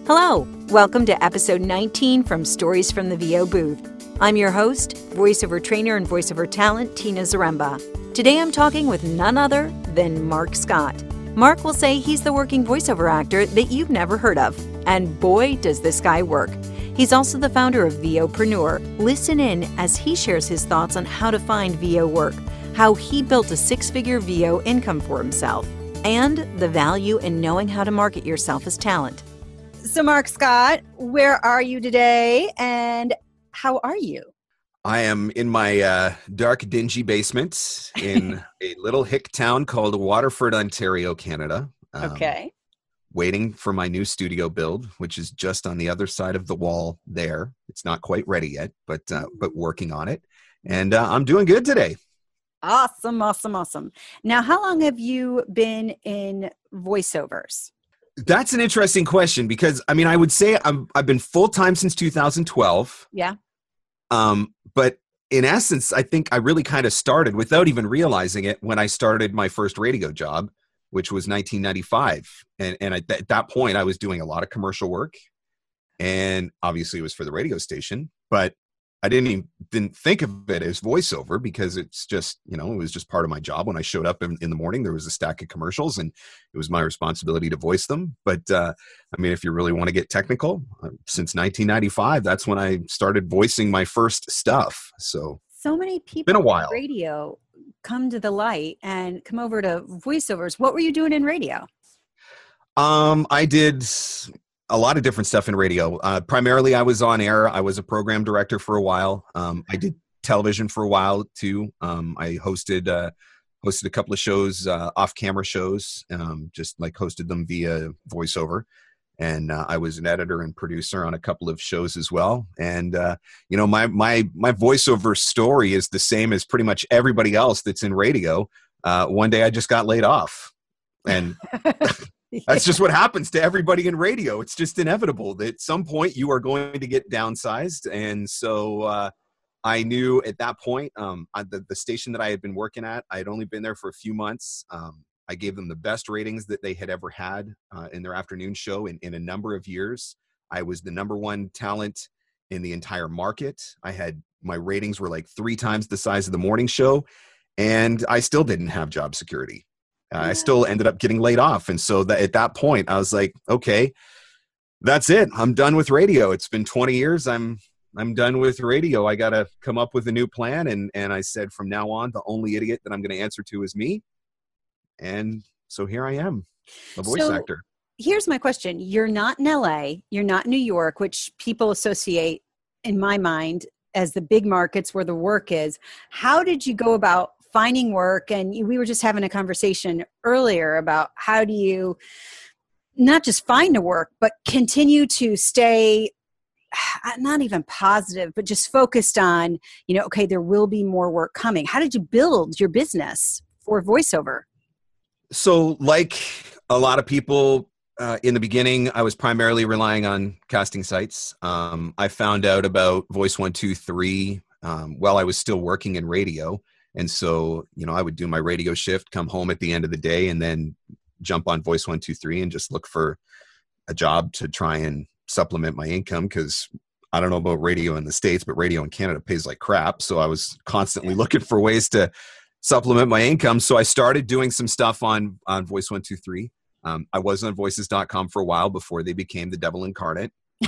Hello, welcome to episode 19 from Stories from the VO Booth. I'm your host, voiceover trainer and voiceover talent, Tina Zaremba. Today I'm talking with none other than Mark Scott. Mark will say he's the working voiceover actor that you've never heard of. And boy, does this guy work. He's also the founder of VOpreneur. Listen in as he shares his thoughts on how to find VO work, how he built a six-figure VO income for himself, and the value in knowing how to market yourself as talent. So Mark Scott, where are you today and how are you? I am in my dark, dingy basement in a little hick town called Waterford, Ontario, Canada. Okay. Waiting for my new studio build, which is just on the other side of the wall there. It's not quite ready yet, but working on it. And I'm doing good today. Awesome. Now, how long have you been in voiceovers? That's an interesting question because, I would say I've been full-time since 2012. Yeah. But in essence, I think I really kind of started without even realizing it when I started my first radio job, which was 1995. And at that point, I was doing a lot of commercial work. And obviously it was for the radio station, but I didn't think of it as voiceover because it's just, it was just part of my job. When I showed up in the morning, there was a stack of commercials and it was my responsibility to voice them. But if you really want to get technical, since 1995, that's when I started voicing my first stuff. So many people been a while. In radio come to the light and come over to voiceovers. What were you doing in radio? I did a lot of different stuff in radio. Primarily, I was on air. I was a program director for a while. I did television for a while too. I hosted a couple of shows, off-camera shows, just like hosted them via voiceover. And I was an editor and producer on a couple of shows as well. And my voiceover story is the same as pretty much everybody else that's in radio. One day I just got laid off, and that's just what happens to everybody in radio. It's just inevitable that at some point you are going to get downsized. And so I knew at that point, the station that I had been working at, I had only been there for a few months. I gave them the best ratings that they had ever had in their afternoon show in a number of years. I was the number one talent in the entire market. My ratings were like 3 times the size of the morning show, and I still didn't have job security. I still ended up getting laid off. And so at that point, I was like, okay, that's it. I'm done with radio. It's been 20 years. I'm done with radio. I got to come up with a new plan. And I said, from now on, the only idiot that I'm going to answer to is me. And so here I am, a voice actor. Here's my question. You're not in LA. You're not in New York, which people associate, in my mind, as the big markets where the work is. How did you go about finding work? And we were just having a conversation earlier about how do you not just find a work, but continue to stay not even positive, but just focused on, okay, there will be more work coming. How did you build your business for voiceover? So like a lot of people in the beginning, I was primarily relying on casting sites. I found out about Voice 123 while I was still working in radio. And so, I would do my radio shift, come home at the end of the day, and then jump on Voice 123 and just look for a job to try and supplement my income. Because I don't know about radio in the States, but radio in Canada pays like crap. So I was constantly looking for ways to supplement my income. So I started doing some stuff on Voice 123. I was on voices.com for a while before they became the devil incarnate.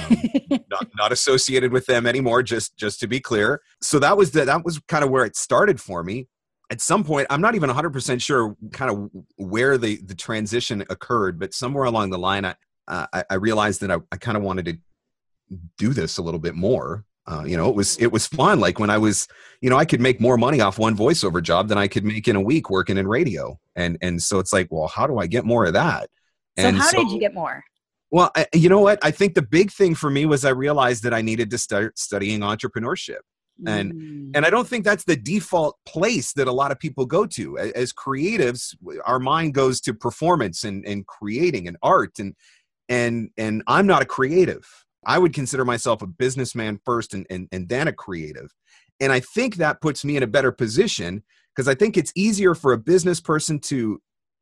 Not associated with them anymore, just to be clear. So that was kind of where it started for me. At some point, I'm not even 100% sure kind of where the transition occurred, but somewhere along the line, I realized that I kind of wanted to do this a little bit more. It was fun. Like when I was, I could make more money off one voiceover job than I could make in a week working in radio. And so it's like, well, how do I get more of that? So how did you get more? Well, you know what? I think the big thing for me was I realized that I needed to start studying entrepreneurship. And I don't think that's the default place that a lot of people go to. As creatives, our mind goes to performance and creating and art. And I'm not a creative. I would consider myself a businessman first and then a creative. And I think that puts me in a better position because I think it's easier for a business person to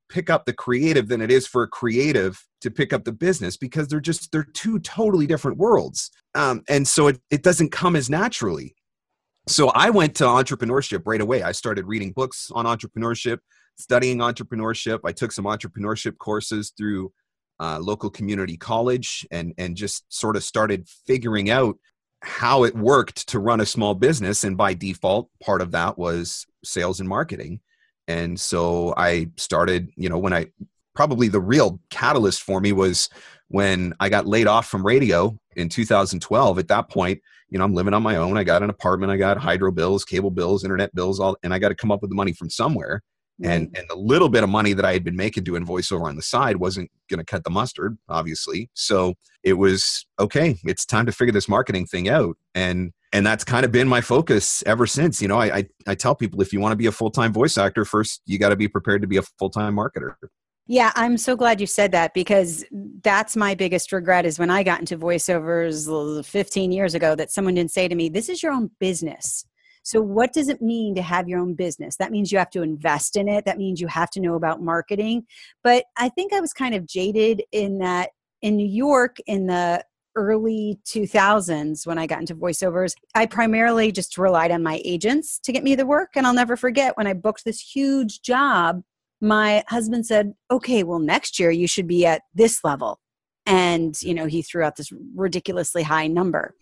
pick up the creative than it is for a creative to pick up the business, because they're two totally different worlds. And so it doesn't come as naturally. So I went to entrepreneurship right away. I started reading books on entrepreneurship, studying entrepreneurship. I took some entrepreneurship courses through local community college, and just sort of started figuring out how it worked to run a small business. And by default, part of that was sales and marketing. And so I started, probably the real catalyst for me was when I got laid off from radio in 2012. At that point, I'm living on my own. I got an apartment. I got hydro bills, cable bills, internet bills, and I got to come up with the money from somewhere. Right. And the little bit of money that I had been making doing voiceover on the side wasn't going to cut the mustard, obviously. So it was, okay, it's time to figure this marketing thing out. And that's kind of been my focus ever since. I tell people, if you want to be a full-time voice actor, first, you got to be prepared to be a full-time marketer. Yeah, I'm so glad you said that, because that's my biggest regret, is when I got into voiceovers 15 years ago, that someone didn't say to me, this is your own business. So what does it mean to have your own business? That means you have to invest in it. That means you have to know about marketing. But I think I was kind of jaded in that in New York in the early 2000s, when I got into voiceovers, I primarily just relied on my agents to get me the work. And I'll never forget when I booked this huge job, my husband said, okay, well, next year you should be at this level. And, he threw out this ridiculously high number.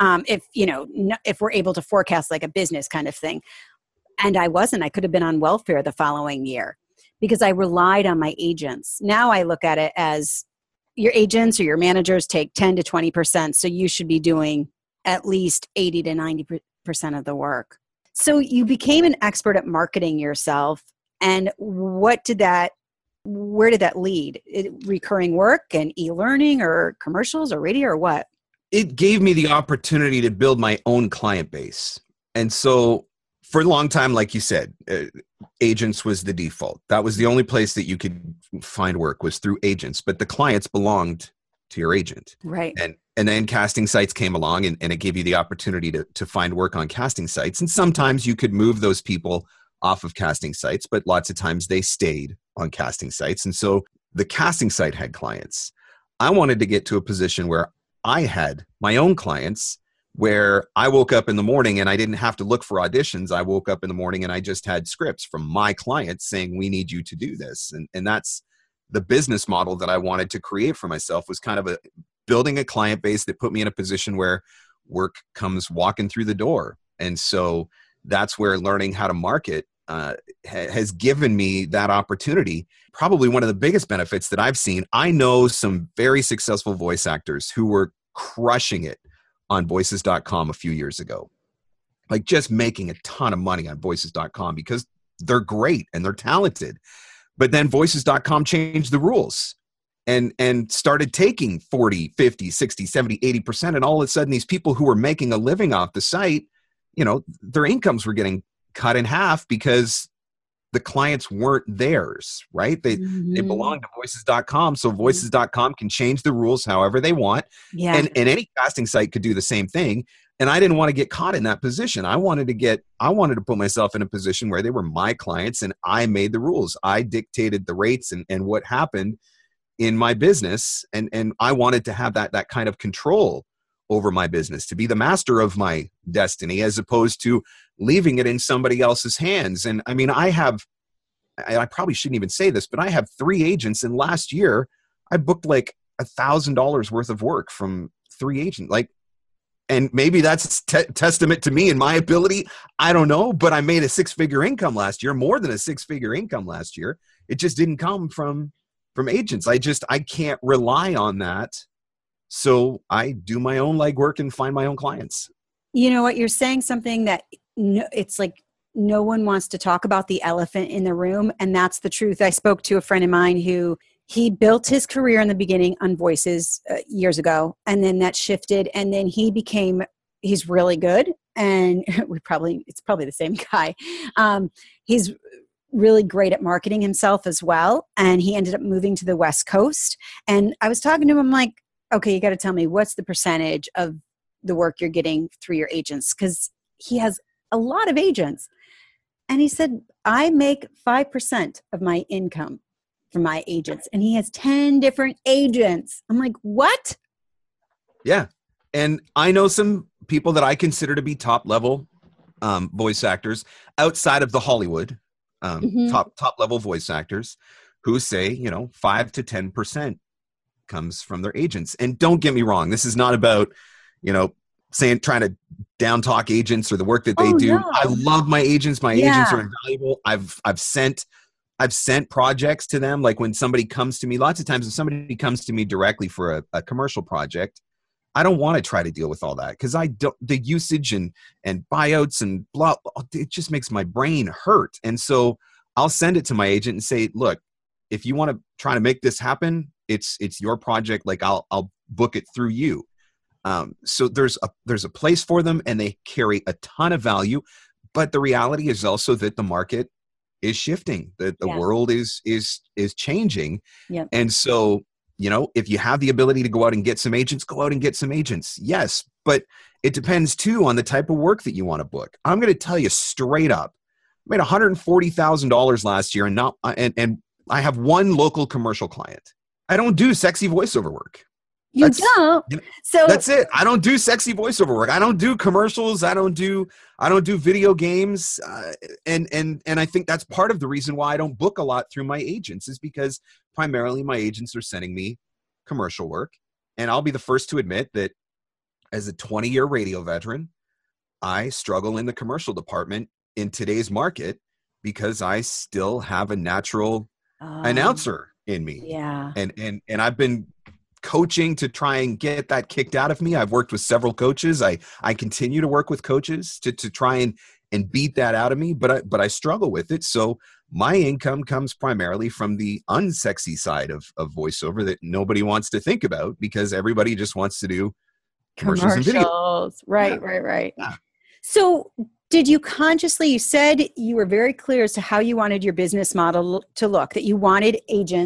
If we're able to forecast like a business kind of thing. And I wasn't. I could have been on welfare the following year because I relied on my agents. Now I look at it as your agents or your managers take 10 to 20%. So you should be doing at least 80 to 90% of the work. So you became an expert at marketing yourself. And where did that lead? Recurring work and e-learning or commercials or radio or what? It gave me the opportunity to build my own client base. And so for a long time, like you said, agents was the default. That was the only place that you could find work, was through agents, but the clients belonged to your agent. Right. And then casting sites came along, and it gave you the opportunity to find work on casting sites. And sometimes you could move those people off of casting sites, but lots of times they stayed on casting sites. And so the casting site had clients. I wanted to get to a position where I had my own clients, where I woke up in the morning and I didn't have to look for auditions. I woke up in the morning and I just had scripts from my clients saying, we need you to do this. And that's the business model that I wanted to create for myself, was kind of building a client base that put me in a position where work comes walking through the door. And so that's where learning how to market has given me that opportunity. Probably one of the biggest benefits that I've seen. I know some very successful voice actors who were crushing it on voices.com a few years ago, like just making a ton of money on voices.com because they're great and they're talented. But then voices.com changed the rules and started taking 40, 50, 60, 70, 80%. And all of a sudden, these people who were making a living off the site, their incomes were getting cut in half because the clients weren't theirs, right? They belong to voices.com. So voices.com can change the rules however they want. Yeah. And any casting site could do the same thing. And I didn't want to get caught in that position. I wanted to put myself in a position where they were my clients and I made the rules. I dictated the rates and what happened in my business. And I wanted to have that kind of control over my business, to be the master of my destiny, as opposed to leaving it in somebody else's hands. And I mean, I probably shouldn't even say this, but I have 3 agents. And last year I booked like $1,000 worth of work from 3 agents. And maybe that's testament to me and my ability. I don't know, but I made a 6-figure income last year, more than a 6-figure income last year. It just didn't come from agents. I can't rely on that. So I do my own legwork and find my own clients. You know what? You're saying something that it's like no one wants to talk about the elephant in the room. And that's the truth. I spoke to a friend of mine who he built his career in the beginning on voices years ago. And then that shifted. And then he's really good. And it's probably the same guy. He's really great at marketing himself as well. And he ended up moving to the West Coast. And I was talking to him, I'm like, okay, you got to tell me what's the percentage of the work you're getting through your agents? Because he has a lot of agents. And he said, I make 5% of my income from my agents, and he has 10 different agents. I'm like, what? Yeah. And I know some people that I consider to be top level voice actors outside of the Hollywood, top level voice actors who say, 5 to 10% comes from their agents. And don't get me wrong. This is not about, trying to down talk agents or the work that they do. No. I love my agents. My agents are invaluable. I've sent projects to them. Like when somebody comes to me, lots of times if somebody comes to me directly for a commercial project, I don't want to try to deal with all that because the usage and buyouts and blah, it just makes my brain hurt. And so I'll send it to my agent and say, look, if you want to try to make this happen, it's your project. Like I'll book it through you. So there's a place for them and they carry a ton of value. But the reality is also that the market is shifting, that the world is changing. Yep. And so, if you have the ability to go out and get some agents, go out and get some agents. Yes. But it depends too on the type of work that you want to book. I'm going to tell you straight up, I made $140,000 last year and I have one local commercial client. I don't do sexy voiceover work. You don't. So that's it. I don't do sexy voiceover work. I don't do commercials. I don't do video games. And I think that's part of the reason why I don't book a lot through my agents is because primarily my agents are sending me commercial work. And I'll be the first to admit that as a 20-year radio veteran, I struggle in the commercial department in today's market because I still have a natural announcer in me. Yeah. And I've been coaching to try and get that kicked out of me. I've worked with several coaches. I continue to work with coaches to try and beat that out of me, but I struggle with it. So my income comes primarily from the unsexy side of voiceover that nobody wants to think about because everybody just wants to do commercials. And video. Right. Yeah. So did you consciously, you said you were very clear as to how you wanted your business model to look, that you wanted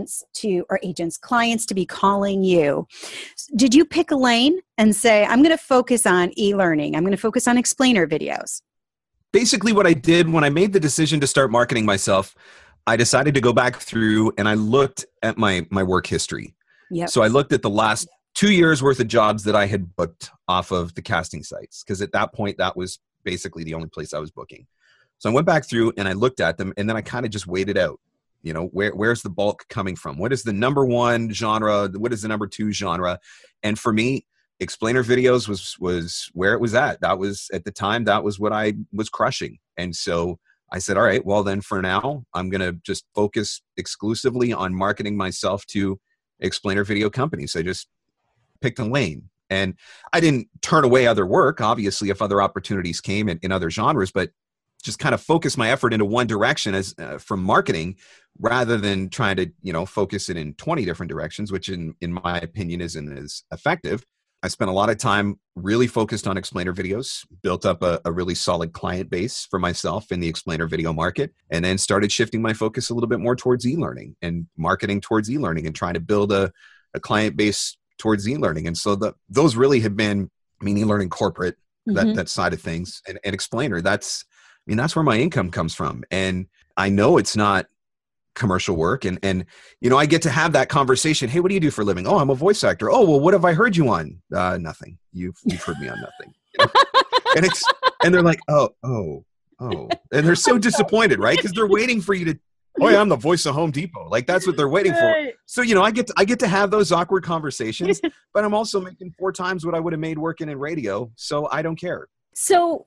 clients to be calling you. Did you pick a lane and say, I'm going to focus on e-learning. I'm going to focus on explainer videos? Basically what I did when I made the decision to start marketing myself, I decided to go back through and I looked at my work history. Yep. So I looked at the last 2 years worth of jobs that I had booked off of the casting sites. Because at that point, that was basically the only place I was booking. So I went back through and I looked at them and then I kind of just weighed it out. Where's the bulk coming from? What is the number one genre? What is the number two genre? And for me, explainer videos was where it was at. That was at the time, that was what I was crushing. And so I said, all right, well then for now, I'm going to just focus exclusively on marketing myself to explainer video companies. I just picked a lane. And I didn't turn away other work, obviously, if other opportunities came in other genres, but just kind of focus my effort into one direction as from marketing rather than trying to, focus it in 20 different directions, which in my opinion isn't as effective. I spent a lot of time really focused on explainer videos, built up a really solid client base for myself in the explainer video market, and then started shifting my focus a little bit more towards e-learning and marketing towards e-learning and trying to build a client base towards e-learning. And so those really have been, e-learning corporate, that side of things, and explainer, that's where my income comes from. And I know it's not commercial work. And I get to have that conversation. Hey, what do you do for a living? Oh, I'm a voice actor. Oh, well, what have I heard you on? Nothing. You've heard me on nothing. And they're like, oh. And they're so disappointed, right? Because they're waiting for you to, oh yeah, I'm the voice of Home Depot. Like that's what they're waiting for. So, I get to have those awkward conversations, but I'm also making 4 times what I would have made working in radio. So I don't care. So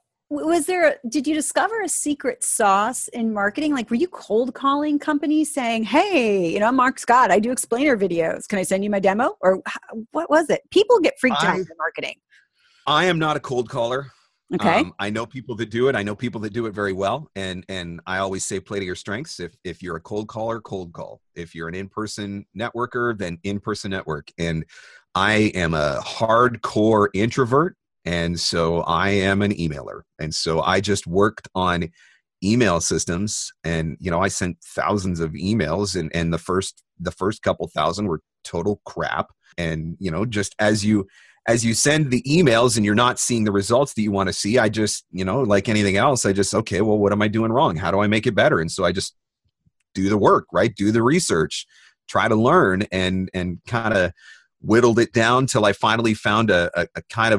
did you discover a secret sauce in marketing? Like, were you cold calling companies saying, hey, I'm Mark Scott. I do explainer videos. Can I send you my demo? Or what was it? People get freaked out in marketing. I am not a cold caller. Okay. I know people that do it. I know people that do it very well. And I always say, play to your strengths. If you're a cold caller, cold call. If you're an in-person networker, then in-person network. And I am a hardcore introvert. And so I am an emailer. And so I just worked on email systems and, I sent thousands of emails and the first couple thousand were total crap. And, just as you send the emails and you're not seeing the results that you want to see, I just, like anything else, okay, well, what am I doing wrong? How do I make it better? And so I just do the work, right? Do the research, try to learn and kind of whittled it down till I finally found a kind of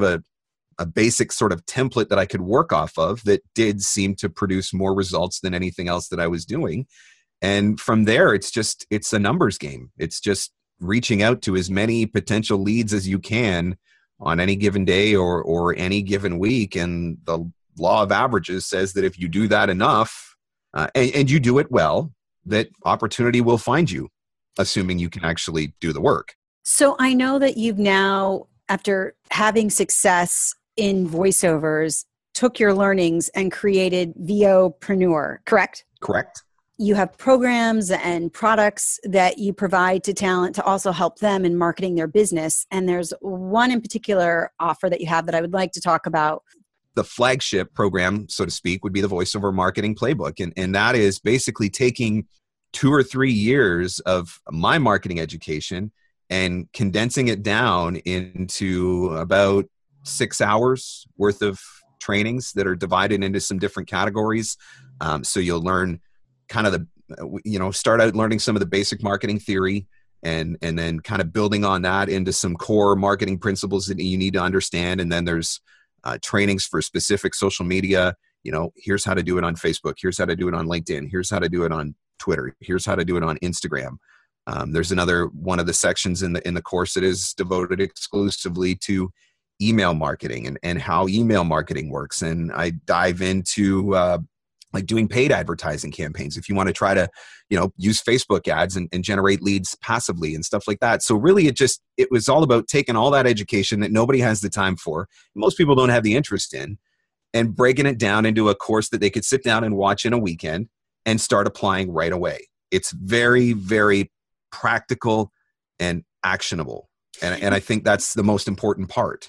a basic sort of template that I could work off of that did seem to produce more results than anything else that I was doing. And from there, it's a numbers game. It's just reaching out to as many potential leads as you can on any given day or any given week. And the law of averages says that if you do that enough and you do it well, that opportunity will find you, assuming you can actually do the work. So I know that you've now, after having success in voiceovers, took your learnings and created VOpreneur, correct? Correct. You have programs and products that you provide to talent to also help them in marketing their business. And there's one in particular offer that you have that I would like to talk about. The flagship program, so to speak, would be the VoiceOver Marketing Playbook. And that is basically taking 2 or 3 years of my marketing education and condensing it down into about 6 hours worth of trainings that are divided into some different categories. So you'll learn kind of start out learning some of the basic marketing theory and then kind of building on that into some core marketing principles that you need to understand. And then there's trainings for specific social media. Here's how to do it on Facebook. Here's how to do it on LinkedIn. Here's how to do it on Twitter. Here's how to do it on Instagram. There's another one of the sections in the course that is devoted exclusively to email marketing and how email marketing works. And I dive into like doing paid advertising campaigns if you want to try to, use Facebook ads and generate leads passively and stuff like that. So really it was all about taking all that education that nobody has the time for, most people don't have the interest in, and breaking it down into a course that they could sit down and watch in a weekend and start applying right away. It's very, very practical and actionable. And I think that's the most important part.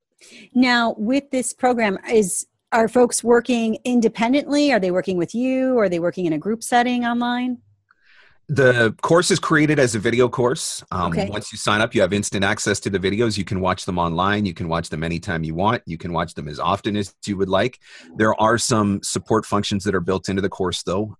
Now, with this program, are folks working independently? Are they working with you? Are they working in a group setting online? The course is created as a video course. Okay. Once you sign up, you have instant access to the videos. You can watch them online. You can watch them anytime you want. You can watch them as often as you would like. There are some support functions that are built into the course, though.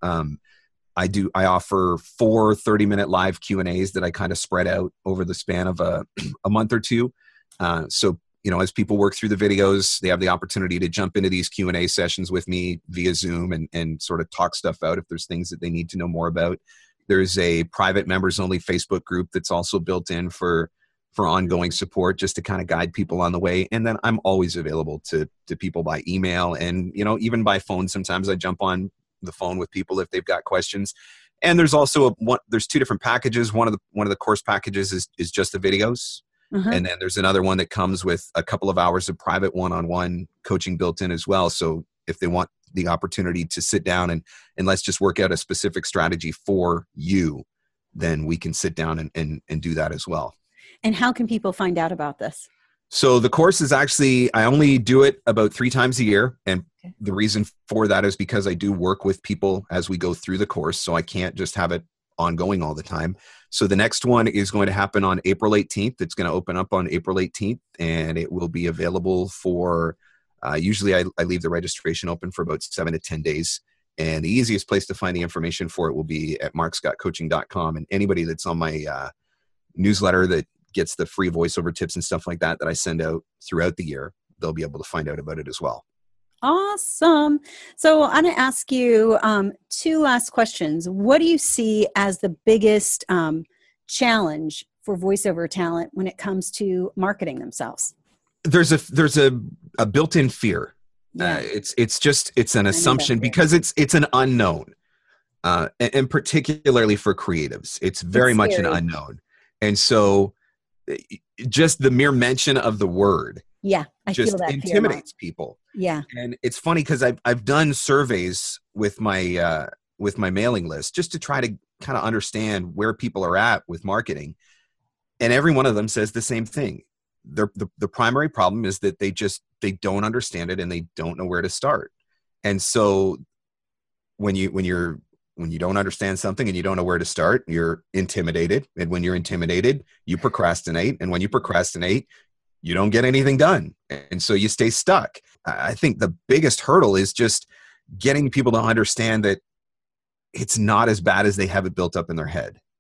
I offer 4 30-minute live Q&As that I kind of spread out over the span of a month or two. So as people work through the videos, they have the opportunity to jump into these Q&A sessions with me via Zoom and sort of talk stuff out if there's things that they need to know more about. There's a private members-only Facebook group that's also built in for ongoing support, just to kind of guide people on the way. And then I'm always available to people by email and, even by phone. Sometimes I jump on the phone with people if they've got questions. And there's also there's 2 different packages. One of the course packages is just the videos. Mm-hmm. And then there's another one that comes with a couple of hours of private one-on-one coaching built in as well. So if they want the opportunity to sit down and let's just work out a specific strategy for you, then we can sit down and do that as well. And how can people find out about this? So the course is actually, I only do it about 3 times a year. And the reason for that is because I do work with people as we go through the course. So I can't just have it ongoing all the time. So the next one is going to happen on April 18th. It's going to open up on April 18th, and it will be available for, usually I leave the registration open for about 7 to 10 days. And the easiest place to find the information for it will be at markscottcoaching.com. And anybody that's on my newsletter that gets the free voiceover tips and stuff like that I send out throughout the year, they'll be able to find out about it as well. Awesome. So I'm going to ask you 2 last questions. What do you see as the biggest challenge for voiceover talent when it comes to marketing themselves? There's a built-in fear. Yeah. It's an assumption because it's an unknown, and particularly for creatives, it's very much an unknown. And so just the mere mention of the word I just feel that intimidates people. Yeah. And it's funny because I've done surveys with my mailing list just to try to kind of understand where people are at with marketing. And every one of them says the same thing. The primary problem is that they don't understand it and they don't know where to start. And so when you don't understand something and you don't know where to start, you're intimidated. And when you're intimidated, you procrastinate. And when you procrastinate, you don't get anything done. And so you stay stuck. I think the biggest hurdle is just getting people to understand that it's not as bad as they have it built up in their head.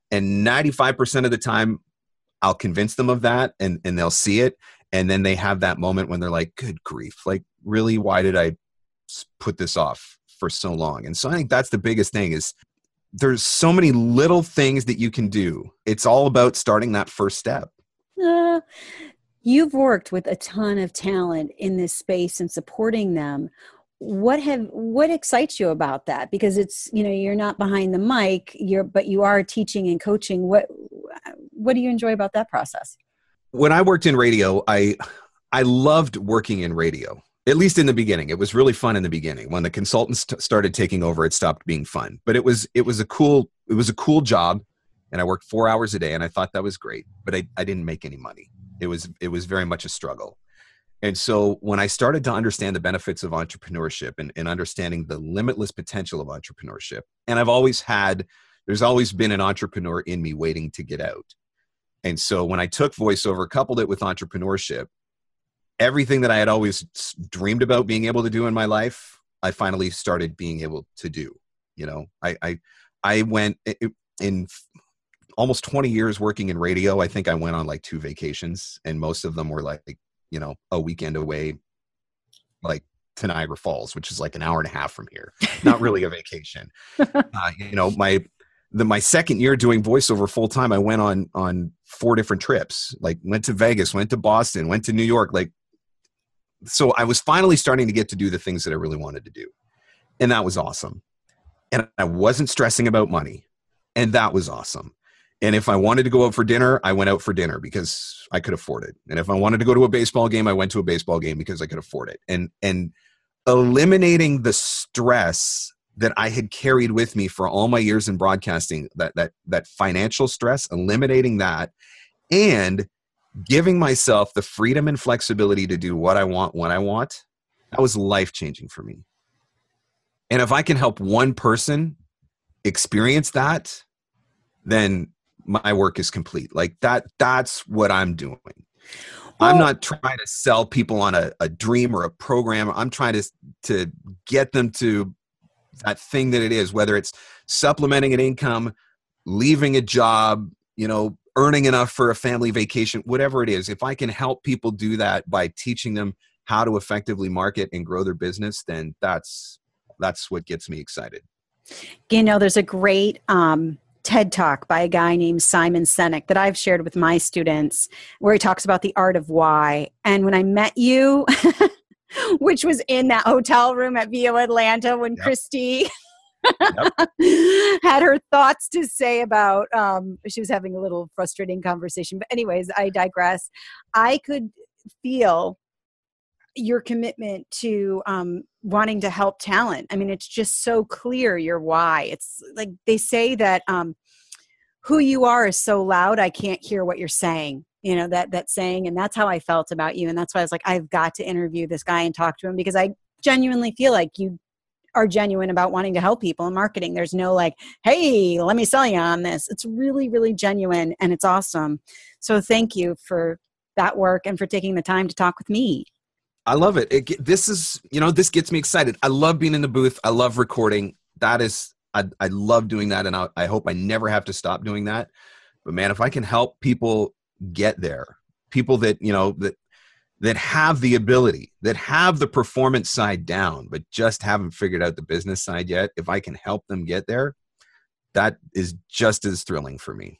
And 95% of the time, I'll convince them of that, and they'll see it. And then they have that moment when they're like, good grief, like, really, why did I put this off for so long? And so I think that's the biggest thing, is there's so many little things that you can do. It's all about starting that first step. You've worked with a ton of talent in this space and supporting them. What excites you about that? Because it's, you're not behind the mic, but you are teaching and coaching. What do you enjoy about that process? When I worked in radio, I loved working in radio. At least in the beginning. It was really fun in the beginning. When the consultants started taking over, it stopped being fun. But it was a cool job, and I worked 4 hours a day, and I thought that was great. But I didn't make any money. It was very much a struggle. And so when I started to understand the benefits of entrepreneurship and understanding the limitless potential of entrepreneurship, and there's always been an entrepreneur in me waiting to get out. And so when I took voiceover, coupled it with entrepreneurship, everything that I had always dreamed about being able to do in my life, I finally started being able to do. I went in almost 20 years working in radio. I think I went on like 2 vacations, and most of them were like, a weekend away, like to Niagara Falls, which is like an hour and a half from here. Not really a vacation. My second year doing voiceover full time, I went on 4 different trips, like went to Vegas, went to Boston, went to New York. So I was finally starting to get to do the things that I really wanted to do. And that was awesome. And I wasn't stressing about money. And that was awesome. And if I wanted to go out for dinner, I went out for dinner because I could afford it. And if I wanted to go to a baseball game, I went to a baseball game because I could afford it. And eliminating the stress that I had carried with me for all my years in broadcasting, that financial stress, eliminating that, and giving myself the freedom and flexibility to do what I want when I want, that was life-changing for me. And if I can help one person experience that, then my work is complete. Like that's what I'm doing. Well, I'm not trying to sell people on a dream or a program. I'm trying to get them to that thing that it is, whether it's supplementing an income, leaving a job, earning enough for a family vacation, whatever it is. If I can help people do that by teaching them how to effectively market and grow their business, then that's what gets me excited. There's a great TED Talk by a guy named Simon Sinek that I've shared with my students, where he talks about the art of why. And when I met you, which was in that hotel room at VO Atlanta when Christy had her thoughts to say about, she was having a little frustrating conversation. But anyways, I digress. I could feel your commitment to wanting to help talent. I mean, it's just so clear your why. It's like they say that who you are is so loud, I can't hear what you're saying. That saying, and that's how I felt about you. And that's why I was like, I've got to interview this guy and talk to him, because I genuinely feel like you are genuine about wanting to help people in marketing. There's no like, hey, let me sell you on this. It's really, really genuine, and it's awesome. So thank you for that work and for taking the time to talk with me. I love it. This gets me excited. I love being in the booth. I love recording. I love doing that. And I hope I never have to stop doing that. But man, if I can help people get there, people that, that have the ability, that have the performance side down, but just haven't figured out the business side yet, if I can help them get there, that is just as thrilling for me.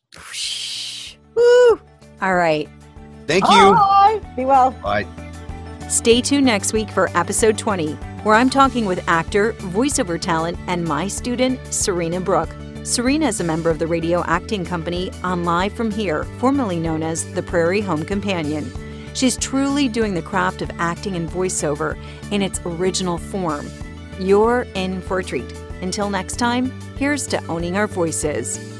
Woo! All right. Thank you. Bye. Be well. Bye. Stay tuned next week for episode 20, where I'm talking with actor, voiceover talent, and my student, Serena Brooke. Serena is a member of the radio acting company On Live From Here, formerly known as the Prairie Home Companion. She's truly doing the craft of acting and voiceover in its original form. You're in for a treat. Until next time, here's to owning our voices.